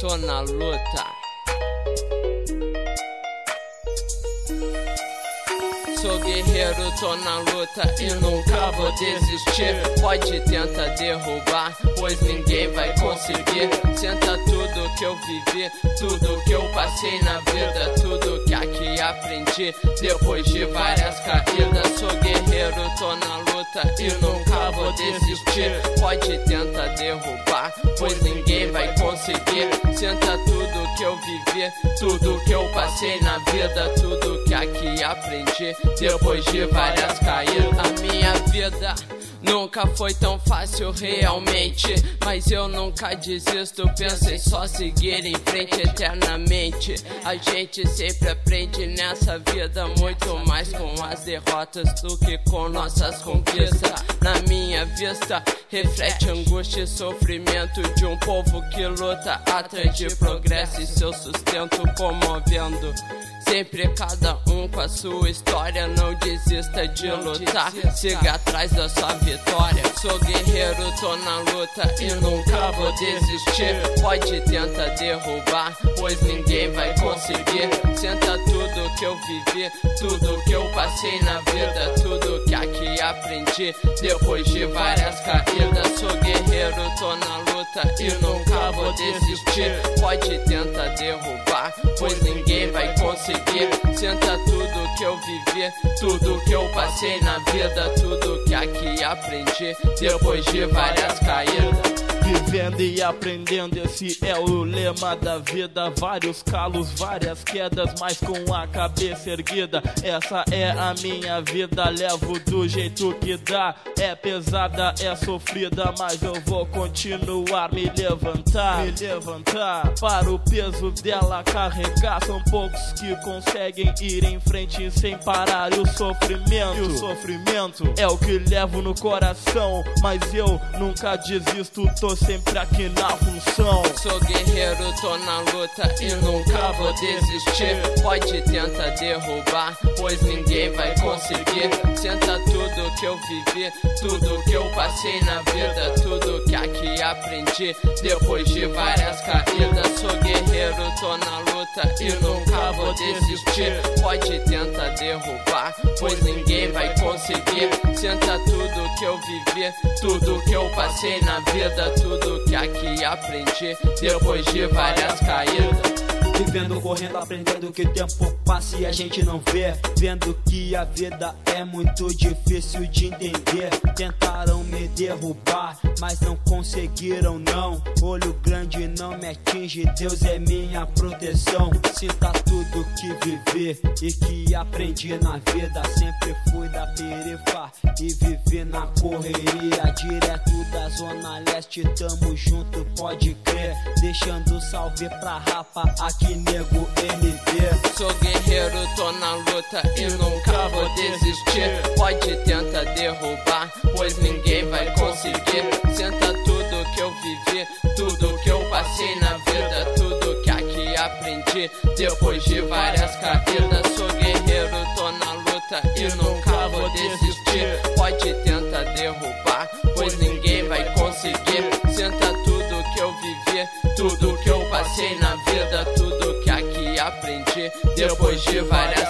tô na luta. Sou guerreiro, tô na luta e nunca vou desistir. Pode tentar derrubar, pois ninguém vai conseguir. Senta tudo que eu vivi, tudo que eu passei na vida, tudo que aqui aprendi, depois de várias caídas. Sou guerreiro, tô na luta e nunca vou desistir. Pode tentar derrubar, pois ninguém vai conseguir. Senta tudo que eu vivi, tudo que eu passei na vida, tudo que aqui aprendi, depois de várias caídas. A minha vida nunca foi tão fácil realmente, mas eu nunca desisto, pensei só seguir em frente eternamente. A gente sempre aprende nessa vida muito mais com as derrotas do que com nossas conquistas. Na minha vista reflete angústia e sofrimento de um povo que luta atrás de progresso e seu sustento comovendo. Sempre cada um com a sua história, não desista de lutar, siga atrás da sua vitória. Sou guerreiro, tô na luta e nunca vou desistir. Pode tentar derrubar, pois ninguém vai conseguir. Senta tudo que eu vivi, tudo que eu passei na vida, tudo que aqui aprendi, depois de várias caídas. Sou guerreiro, tô na luta e nunca vou desistir. Pode tentar derrubar, pois ninguém vai conseguir. Senta tudo que eu vivi, tudo que eu passei na vida, tudo que aqui aprendi, depois de várias caídas. Vivendo e aprendendo, esse é o lema da vida. Vários calos, várias quedas, mas com a cabeça erguida. Essa é a minha vida, levo do jeito que dá. É pesada, é sofrida, mas eu vou continuar me levantar. Para o peso dela carregar. São poucos que conseguem ir em frente sem parar. E o sofrimento é o que levo no coração, mas eu nunca desisto, tô sempre aqui na função. Sou guerreiro, tô na luta e nunca vou desistir. Pode tentar derrubar, pois ninguém vai conseguir. Senta tudo que eu vivi, tudo que eu passei na vida, tudo que aqui aprendi, depois de várias caídas. Sou guerreiro, tô na luta e nunca vou desistir. Pode tentar derrubar, pois ninguém vai conseguir. Senta tudo que eu vivi, tudo que eu passei na vida, tudo que aqui aprendi, depois de várias caídas. Vivendo, correndo, aprendendo que o tempo passa e a gente não vê. Vendo que a vida é muito difícil de entender. Tentaram me derrubar, mas não conseguiram não. Olho grande não me atinge, Deus é minha proteção. Sinta tudo que vivi e que aprendi na vida. Sempre fui da perifa e vivi na correria. Direto da zona leste, tamo junto, pode crer. Deixando salve pra rapa, aqui nego MD. Sou guerreiro, tô na luta e nunca vou desistir. Pode tentar derrubar, pois ninguém vai conseguir. Senta tudo que eu vivi, tudo que eu passei na vida, tudo que aqui aprendi, depois de várias caídas. Sou guerreiro, tô na luta e nunca vou desistir. Pode tentar derrubar, pois ninguém vai conseguir. Senta tudo que eu vivi, tudo que eu passei na vida, tudo que aqui aprendi, depois de várias